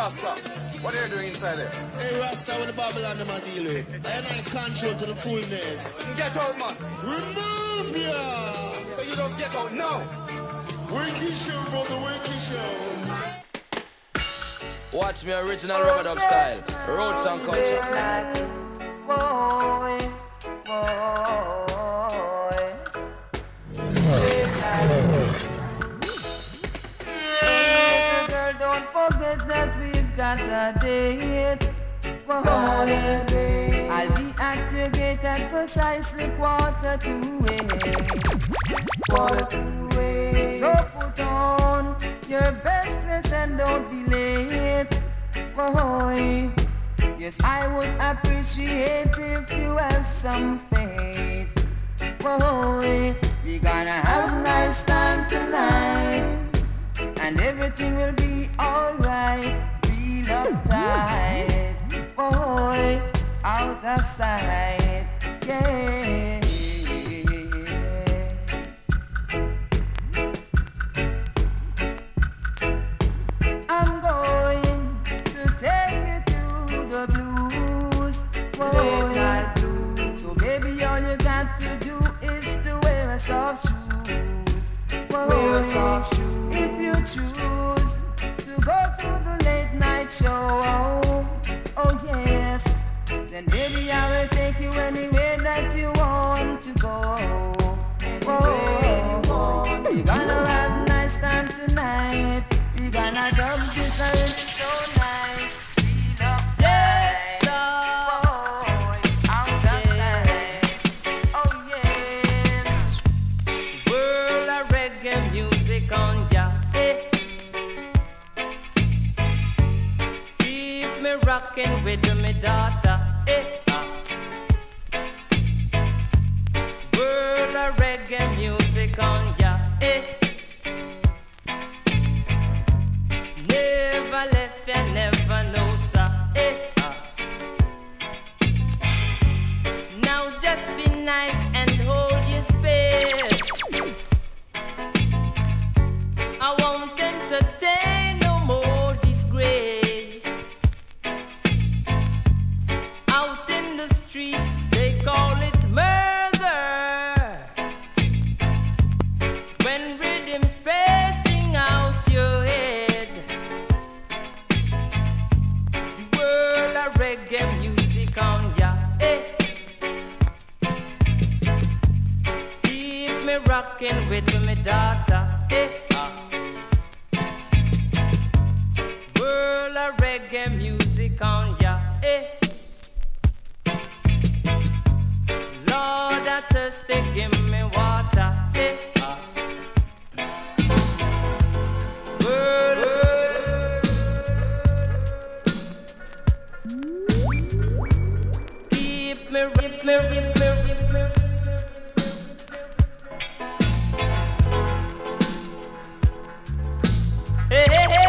Rasta, what are you doing inside there? Hey, Rasta, with the Babylon them I deal with. And I control to the fullness. Get out, man. Remove ya! So you just get out now. Wakey show, brother, wakey show. Watch me original rub-a-dub style. Roots and culture. Boy, girl, don't forget that we've got a date. Boy, I'll be at your gate at precisely 1:45. So put on your best dress and don't be late. Boy, yes, I would appreciate if you have some faith. Boy, we gonna have a nice time tonight, and everything will be alright. Feel uptight, boy, out of sight, yeah. I'm going to take you to the blues, boy. So baby, all you got to do is to wear a soft shoes, boy. If you choose to go to the late night show, oh yes, then baby I will take you anywhere that you want to go. Oh, we gonna have a nice time tonight. We gonna dub this and it's so nice. Feel up, yeah, boy, out of sight. Oh yes, world of reggae music on ya. Keep me rocking with me daughter. World of reggae music on ya. Never left ya, never know, sir. Now just be nice and hold your space. I won't entertain no more disgrace. Out in the street, they call it murder. When rhythm's pressing out your head, the world of reggae music on ya. Keep me rocking with me daughter. World of reggae music on ya. Lord, I thirsty, give me water. Keep me. Hey, hey, hey.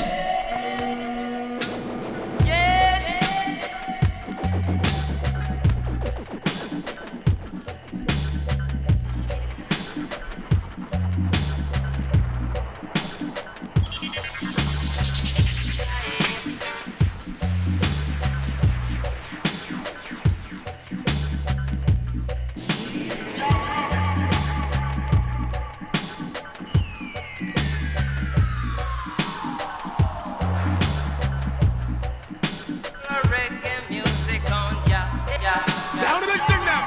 Reggae music on ya. Sound of the thing now.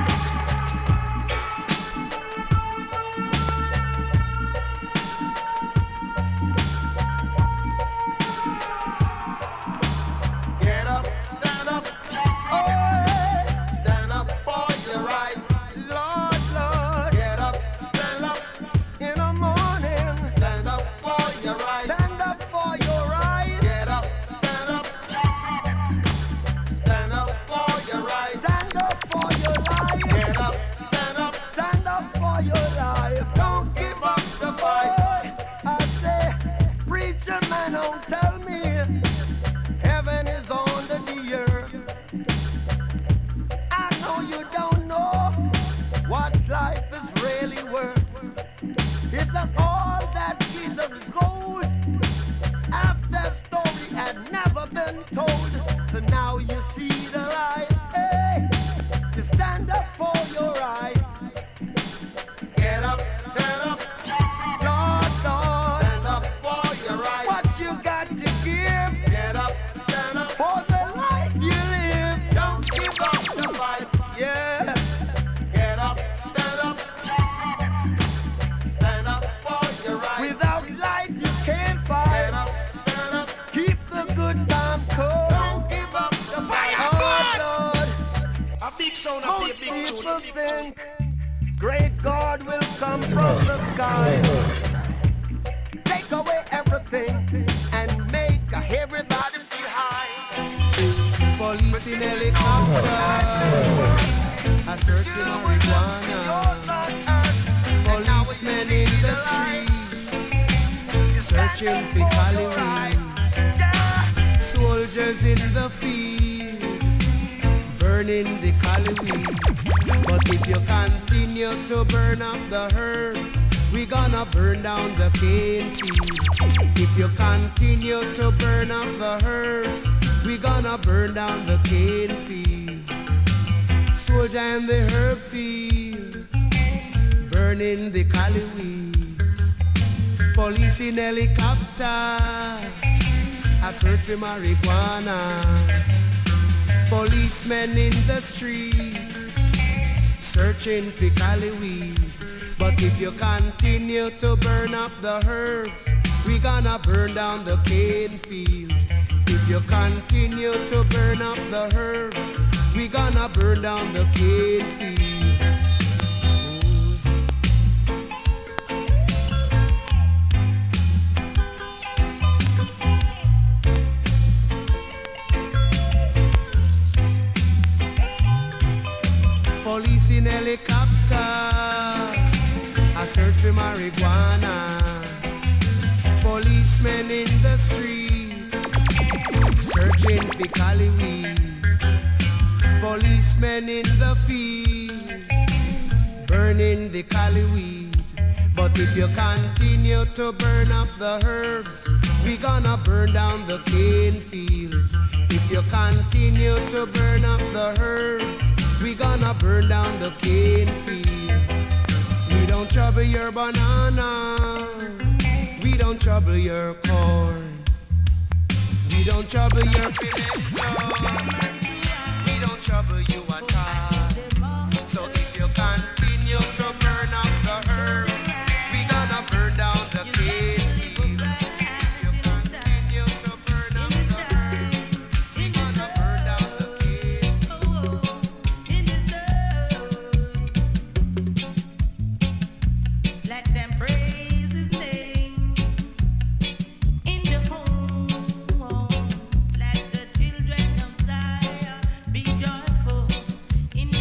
Get up, stand up, oh, stand up for your right, Lord, Lord. Get up, stand up in the morning, stand up for your right, stand up for your right. Get up, stand up for your right, stand up for your life. Get up, stand up for your life. Don't give up the fight. I say, preacher man, don't tell me heaven is under the earth. I know you don't know what life is really worth. It's not all that glitters is gold. After story and been told, so now you see the light. Hey, to stand up for your right. Get up, stand up, Lord, Lord. Stand up for your right. What you got to give? Get up, stand up for the life you live. Don't give up the fight. Yeah. Get up, stand up. Stand up for your right. Without life you can't fight. Get up, stand up. Keep the good time cold. Don't give up the fight. Oh Lord. A big sound, a Most big people tune. think great God will come from the sky, take away everything and make everybody feel high. Police in helicopter, a searching marijuana. Policemen in the streets, searching for Halloween. Soldiers in the field, burning the Halloween. But if you continue to burn up the herbs, we gonna burn down the cane fields. If you continue to burn up the herbs, we gonna burn down the cane fields. Soldier in the herb field, burning the cali weed. Police in helicopter, a search for marijuana. Policemen in the streets, searching for cali weed. But if you continue to burn up the herbs, we gonna burn down the cane field. If you continue to burn up the herbs, we gonna burn down the cane fields. Police in helicopter, a search for marijuana. Policemen in the streets, searching for cali weed. Policemen in the field, burning the cali weed. But if you continue to burn up the herbs, we gonna burn down the cane fields. If you continue to burn up the herbs, we gonna burn down the cane fields. We don't trouble your banana, we don't trouble your corn. We don't trouble your pimento, we don't trouble you at all. So if you continue to burn up the herbs, we gonna burn down the cane fields. If you continue to burn up the herbs, we gonna burn down the cane fields. Let them praise his name in the home. Let the children of Zion be joyful in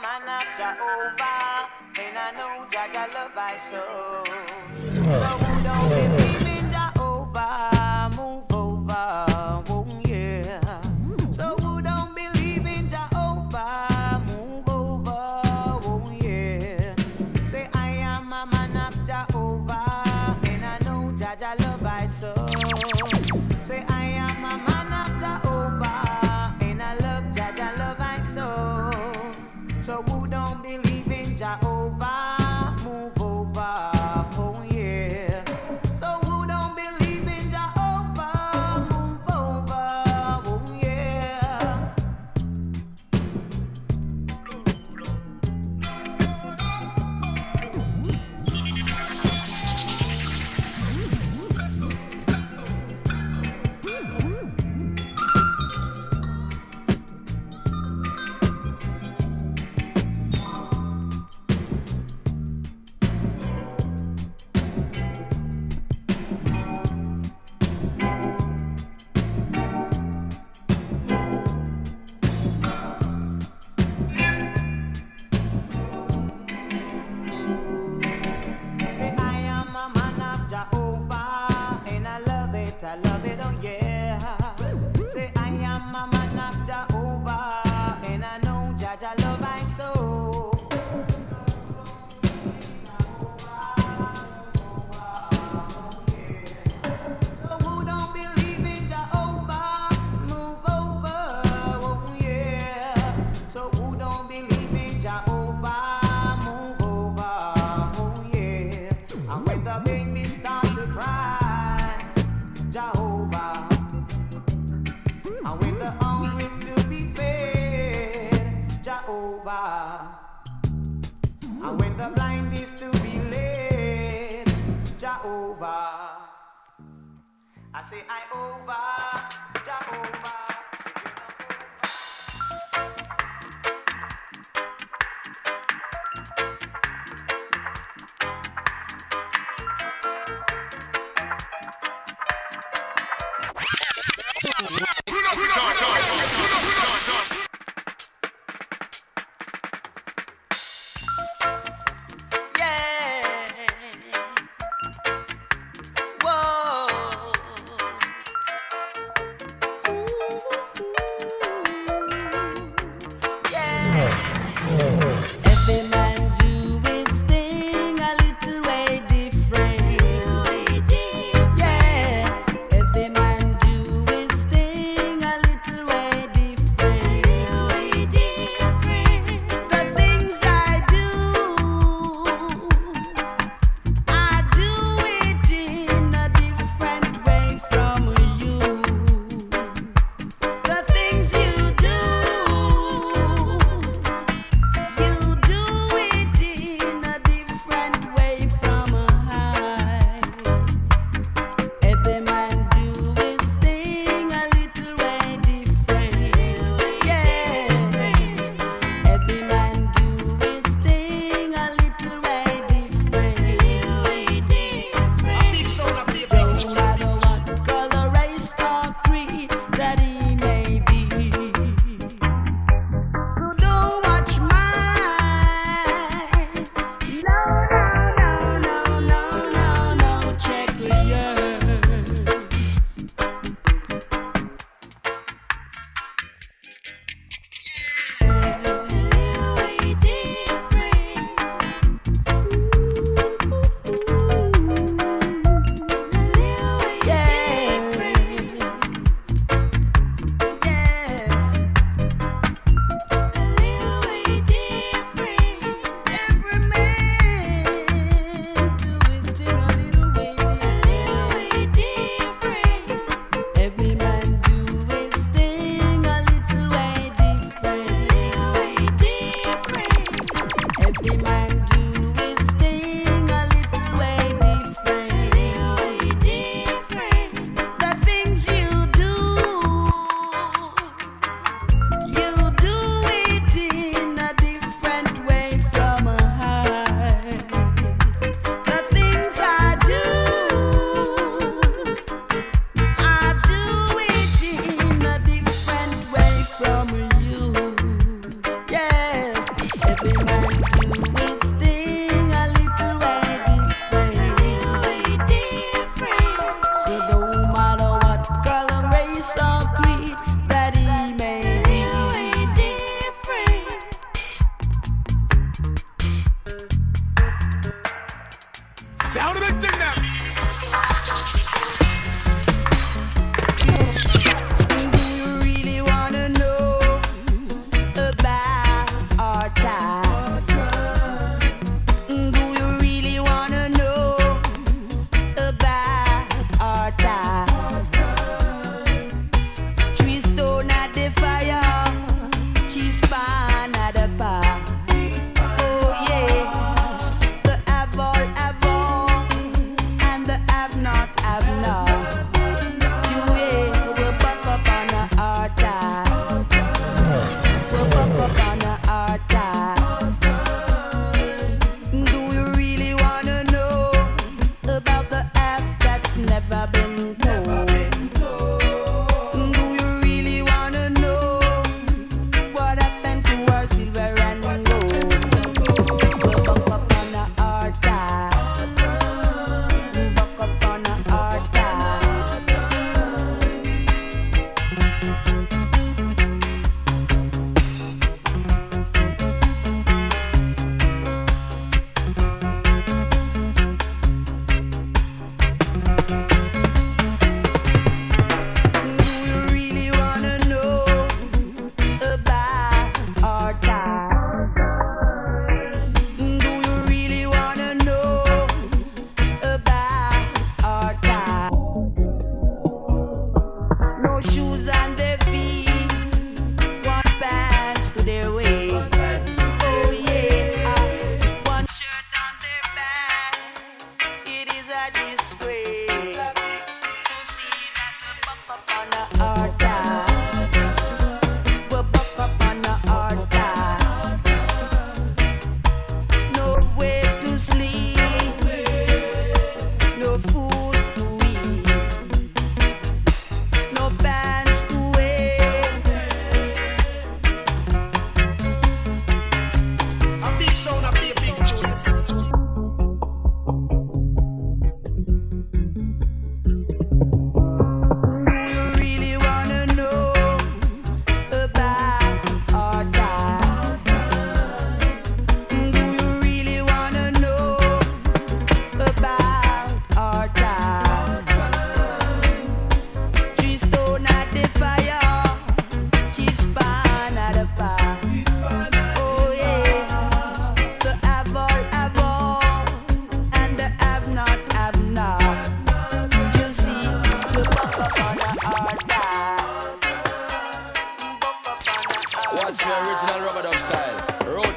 man of Jehovah, and I know Jaja love I so. So who don't believe in Jehovah, move over, oh yeah. So who don't believe in Jehovah, move over, oh yeah. Say I am a man of Jehovah, and I know Jaja love I so. Say I am a man of Jehovah, and I love Jaja love I so. So who don't believe in Jehovah, move over, oh yeah. So who don't believe in Jehovah, move over, oh yeah. I am a man of Jehovah, and I love it, oh yeah. Say I am a man of Jehovah, and I know Jaja love I so. So who don't believe in Jehovah, move over, oh yeah. So who don't believe in Jehovah, move over, oh yeah. And when the baby start to cry, Jehovah. And when the hungry to be fed, Jehovah. And when the blind is to be led, Jehovah. I say I over, Jehovah. Whoa. Ooh.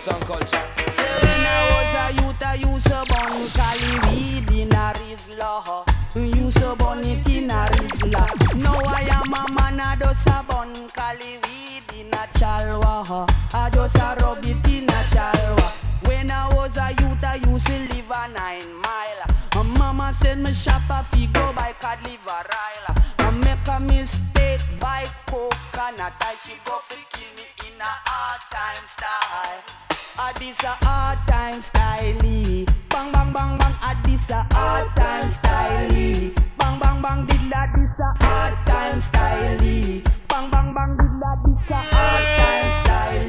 Roots and culture. Say when I was a youth, I used to burn Cali weed in a Rizla. Used to burn it in a Rizla. Now I am a man, I just a burn Cali weed in a Chalwa. I just a rub it in a Chalwa. When I was a youth, I used to live a 9 mile. Mama said me shop a fi go by cod liver oil. I make a mistake by coconut. I she go fi kill me in a hard time style. This a hard time style. Bang bang bang bang. This a hard time style. Bang bang bang. Dilla this a hard time style. Bang bang bang. Dilla this a hard time style.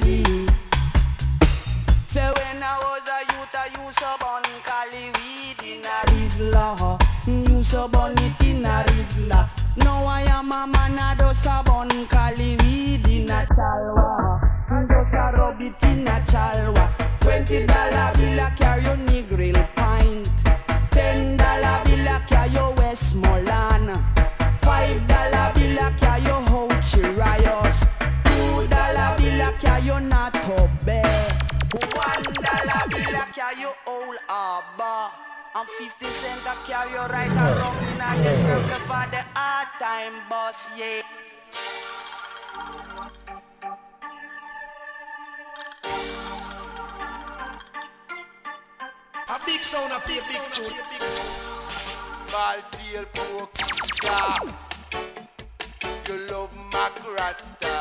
Say when I was a youth, I used to burn Cali weed in a Rizla. Used to burn it in a Rizla. Now I am a man, I just a burn Cali weed in a Chalwa. Just a rub it in a Chalwa. $20 bill a carry your Negril pint. $10 bill a carry your Westmoreland. $5 bill a carry your Hochi Rios. $2 bill a carry your Nato Bear. $1 bill a carry your Old Arbor. And 50 cents a carry your right around in a the circle for the hard time boss, yeah. A big sound, a big tune. Baltiel Pokita, you love Mac Rasta.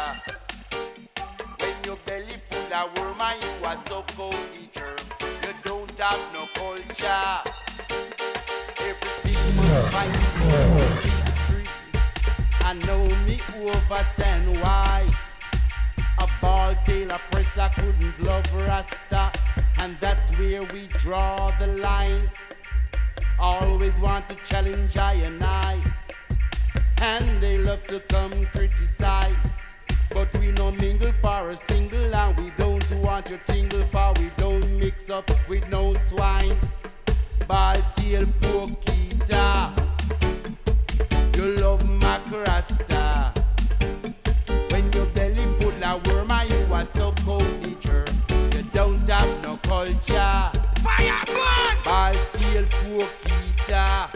When your belly full of worm and you are so cold the germ, you don't have no culture. Everything must find tree. I know me overstand why a ball tail a presser couldn't love Rasta. And that's where we draw the line. Always want to challenge I and I. And they love to come criticize. But we no mingle for a single. And we don't want your tingle for we don't mix up with no swine. Baltiel Pokita, you love Mac Rasta. When your belly full of worm and you are so cold nature, you don't have no culture. Fire burn! Baltiel Pokita,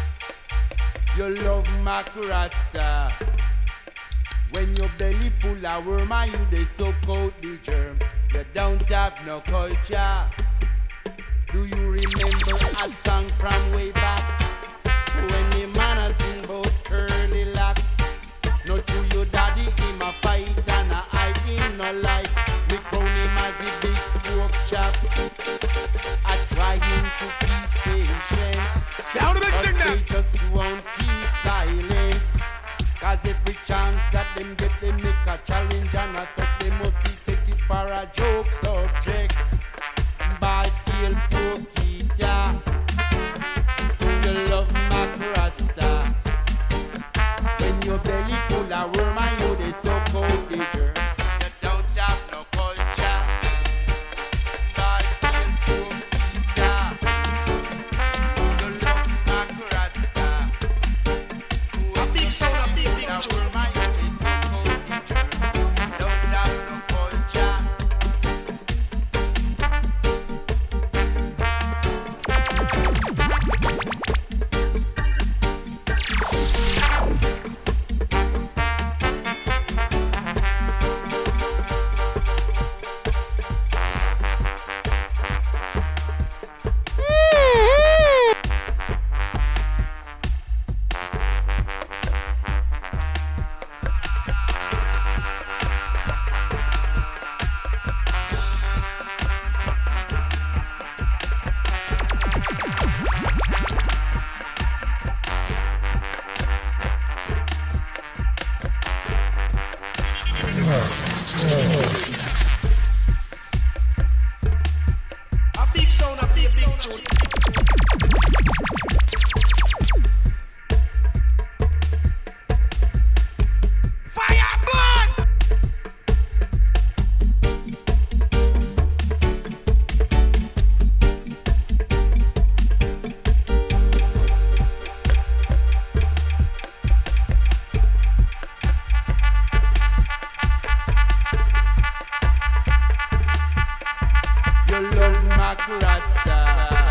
you love Mac Rasta. When your belly full of worm and you they so cold the germ, you don't have no culture. Do you remember a song from way back when the man a sing about curly locks? No to your daddy him a fight and I him no like. Me crown him as the big pork chop. I trying to keep patient, Sound of the but thing now. they just won't keep silent. Cause every chance that them get they make a challenge and I thought they must take it for a joke subject. Baltiel Pokita, you love Mac Rasta. When your belly full of worm and you they so cold nature, you don't have no culture. Baltiel Pokita, you love Mac Rasta. A big sound, a big Full of tune. worm and you they so cold nature, you don't have no culture. A big sound, a big tune. Fire burn! Black Rasta.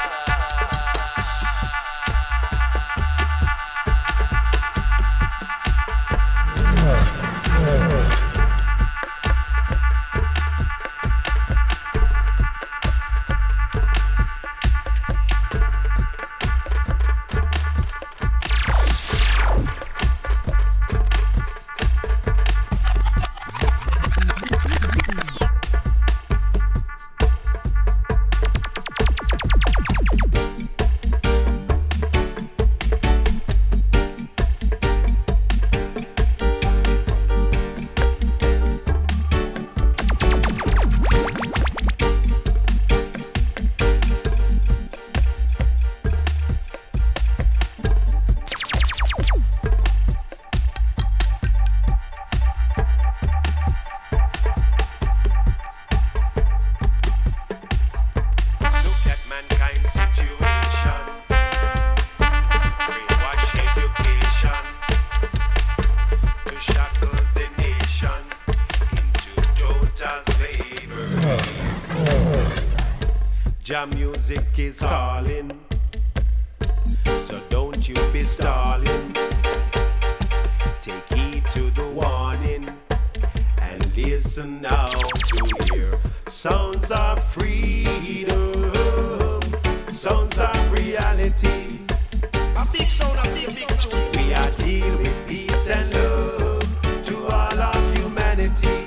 Jam music is calling, so don't you be stalling. Take heed to the warning and listen now to hear sounds of freedom, sounds of reality. A big sound, a big tune. We are deal with peace and love to all of humanity.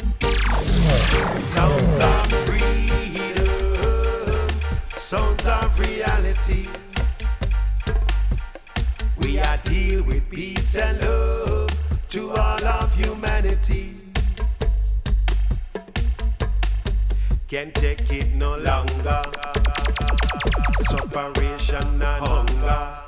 Sounds of freedom, sounds of reality. We are deal with peace and love to all of humanity. Can't take it no longer. Separation and hunger.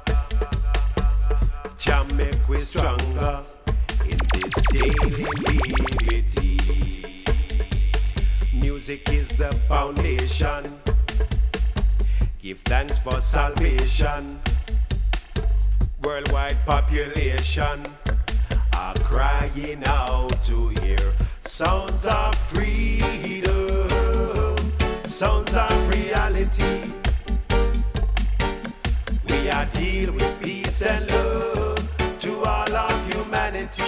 Jam make we stronger in this daily liberty. Music is the foundation. Give thanks for salvation. Worldwide population are crying out to hear sounds of freedom, sounds of reality. We are deal with peace and love to all of humanity.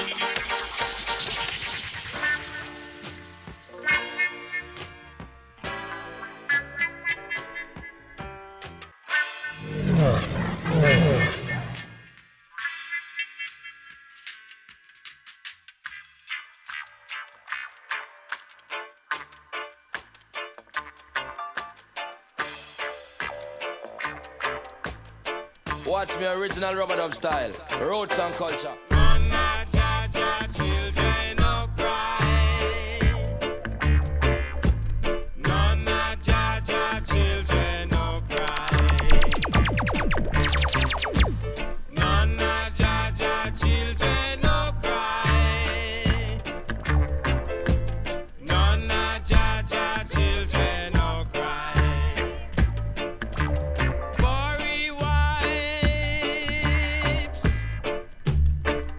Watch me original rubber dub style, roots and culture. Children no cry. None of Jaja children no cry. None of Jaja children no cry. None of Jaja children no cry. For he wipes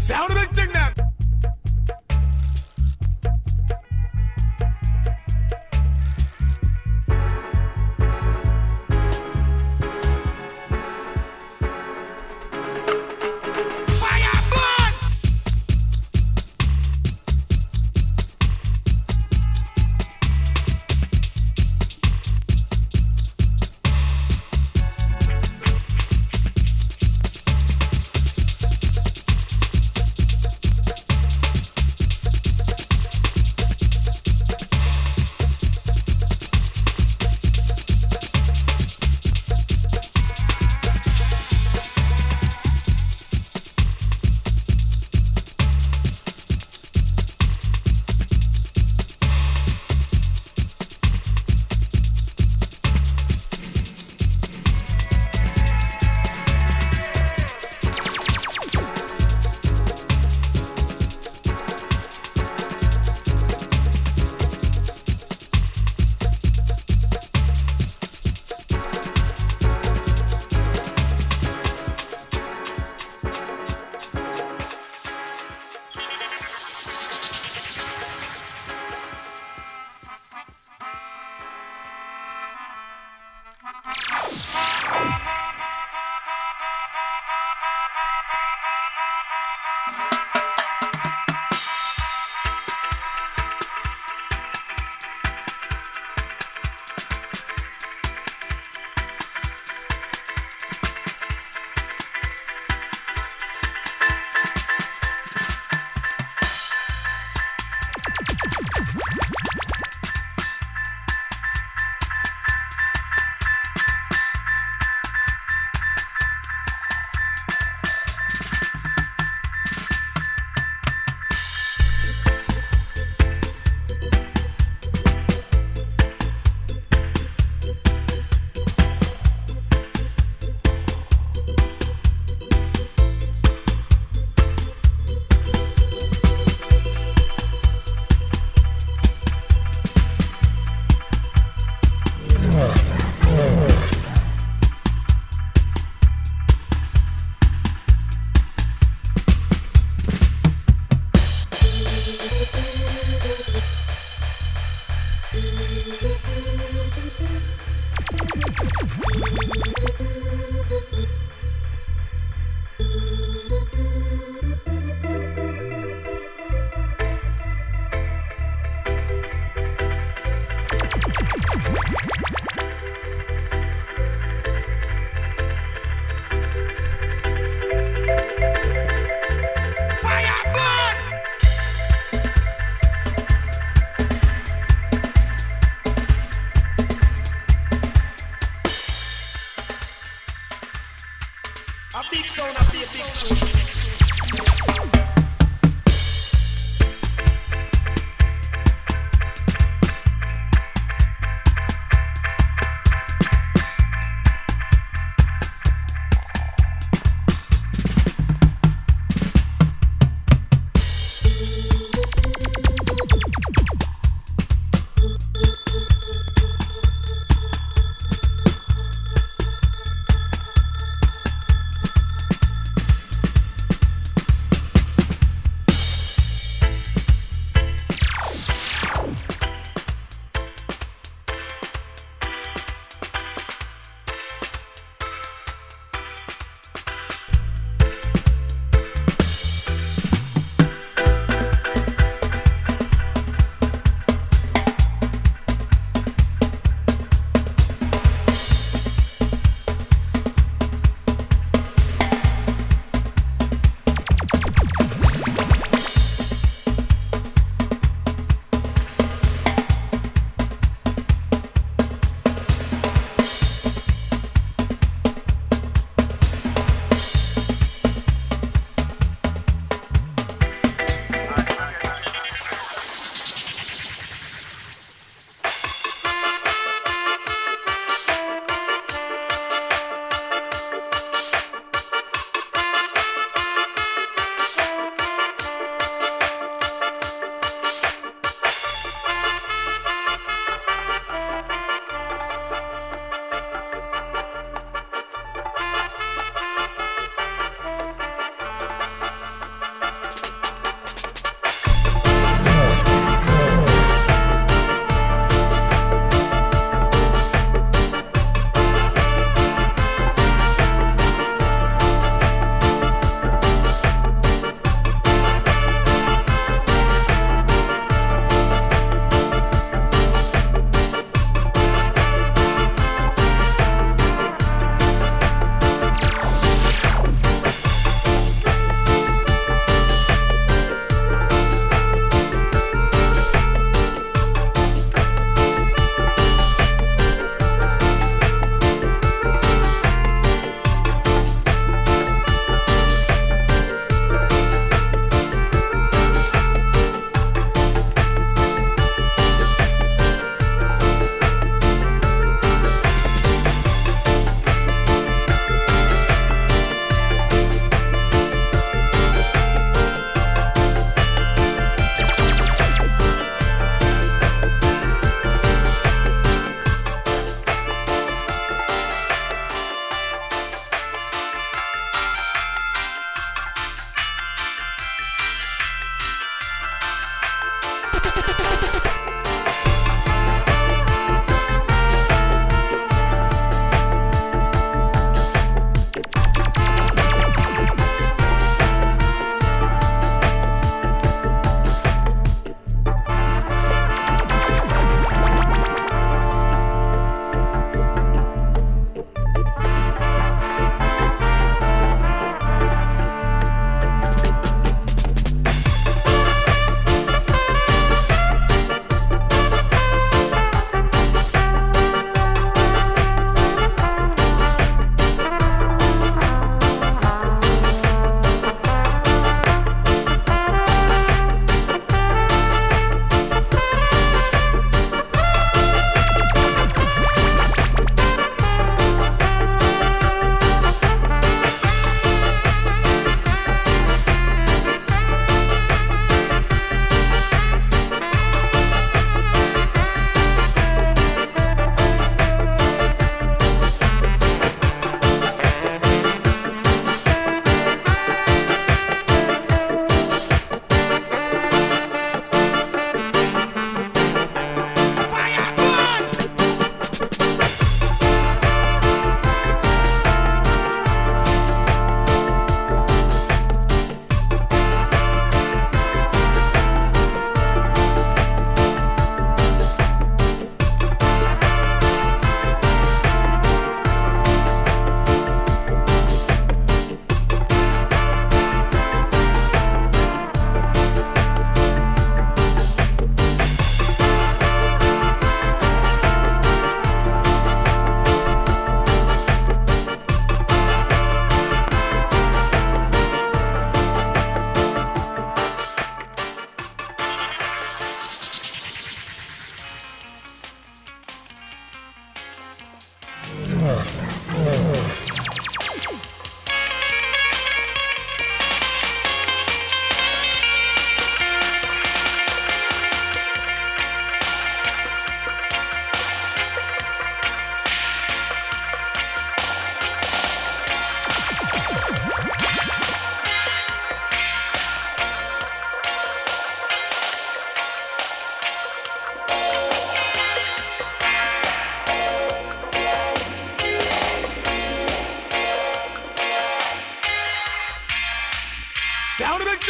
Sound the big thing now.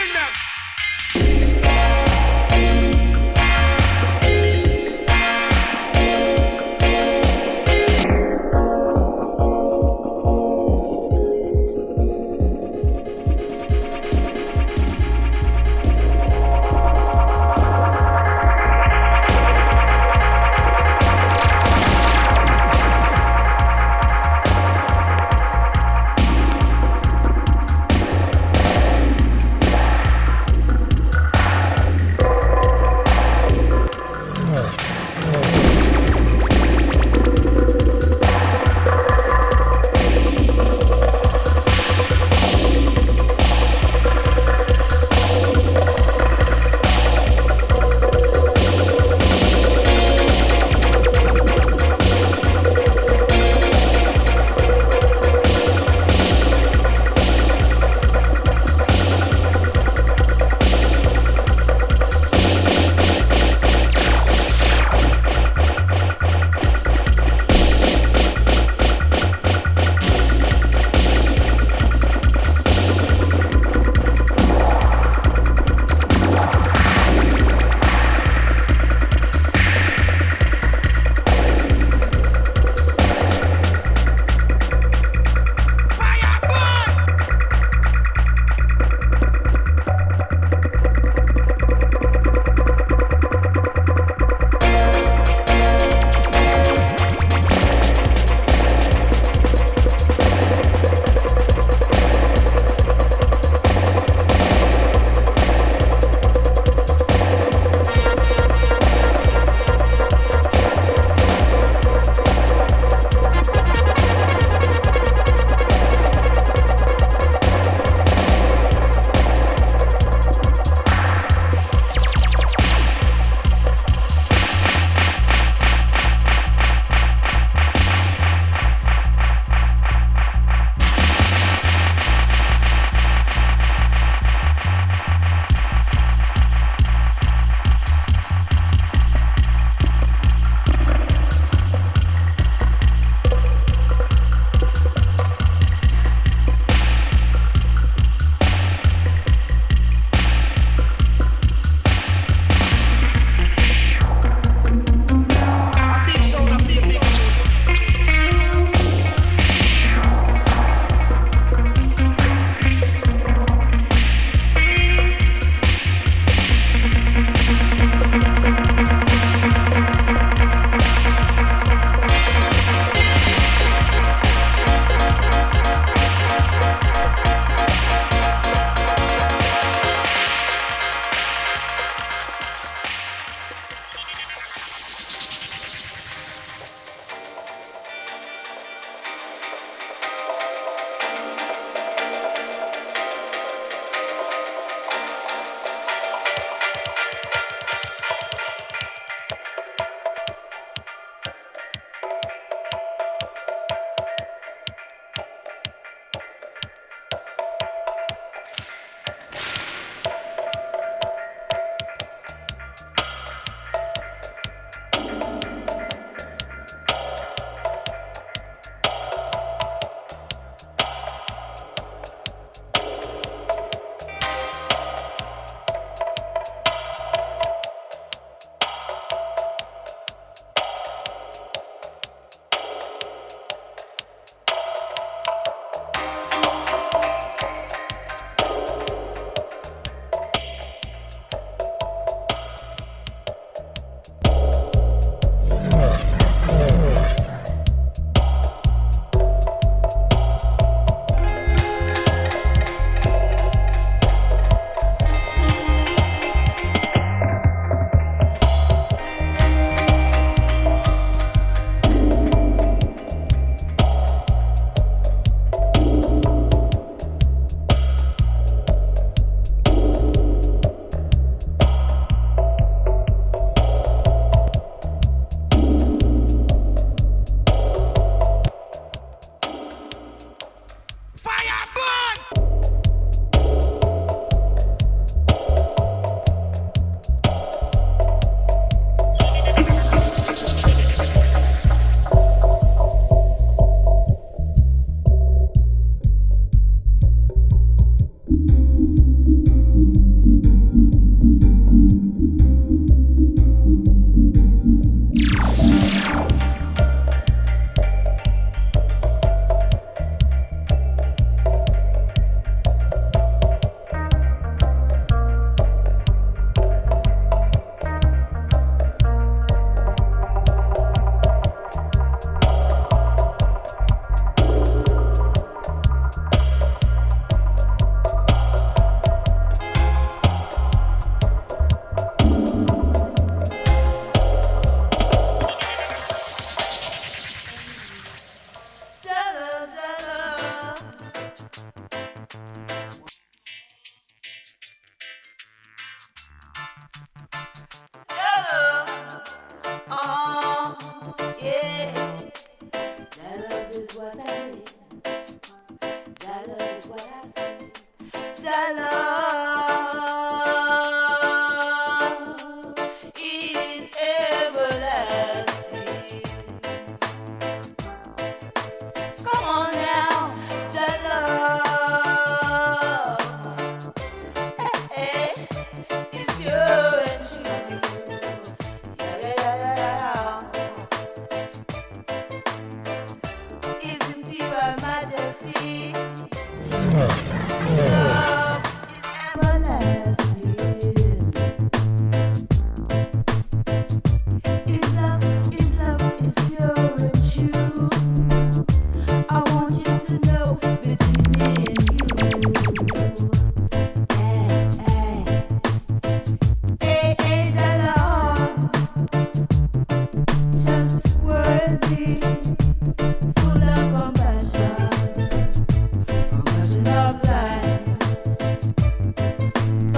Bring them.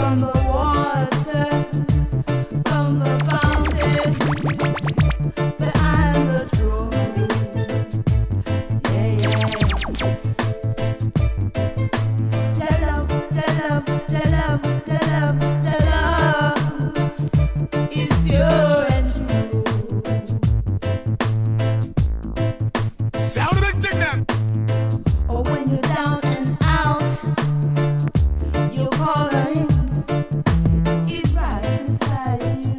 from the waters, from the fountain, behind the throne. Yeah, yeah. Tell love, tell love, tell love, tell love, tell love is pure and true. Sound of it, take them. Or when you're down and out, you call him, he's right beside you.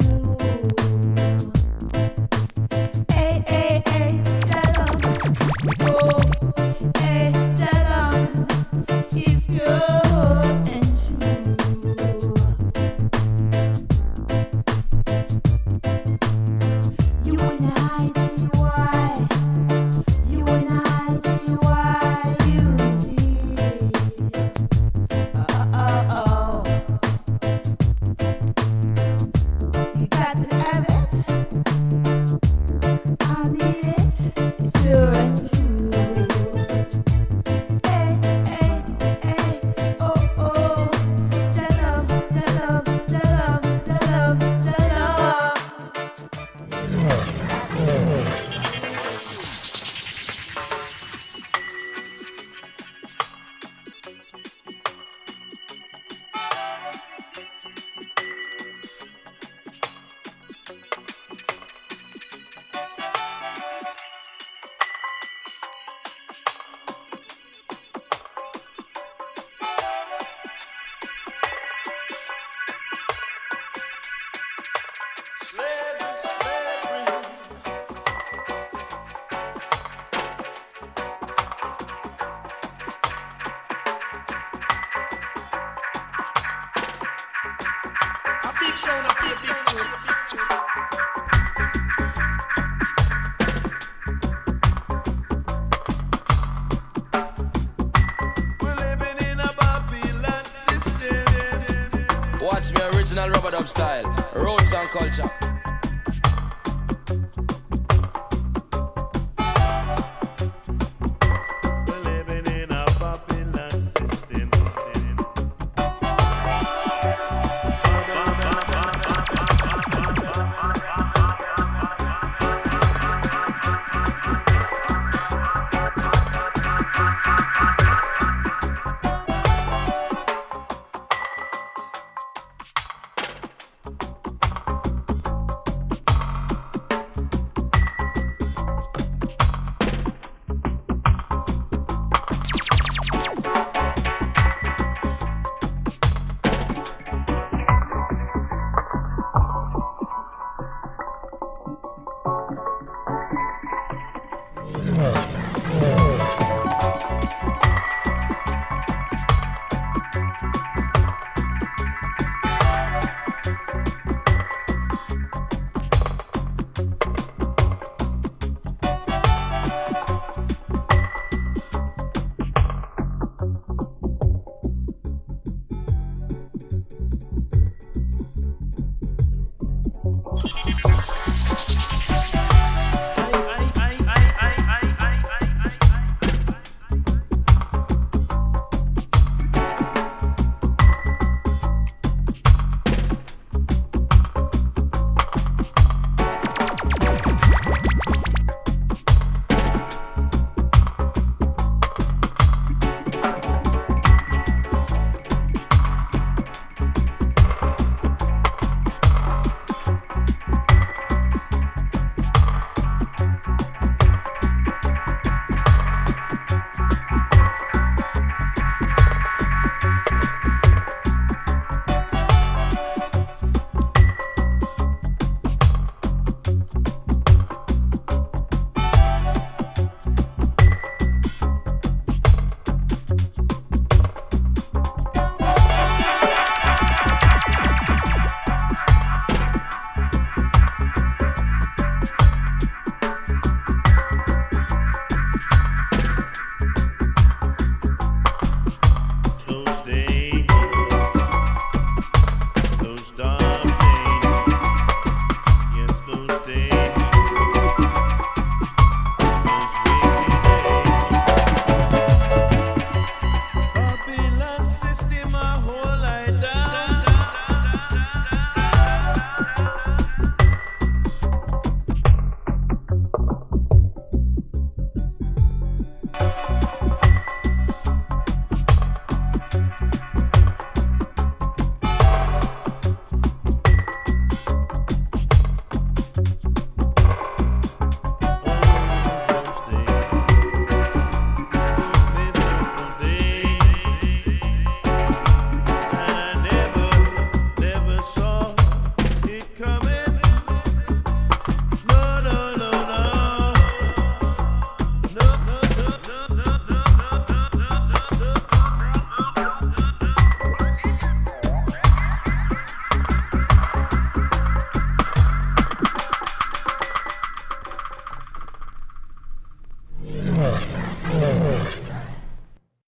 Hey, hey, hey, tell him, oh, hey, tell him, he's pure and true. You and I, T.Y. You and I, T.Y. You did. Oh. You got to have it. I need it. It's pure and true. Hey, hey, hey. Oh. Tell love, tell love, tell love, tell love, tell love. A big sound of big tune. We're living in a Babylon system. Watch me original rubber dub style. Roots and culture.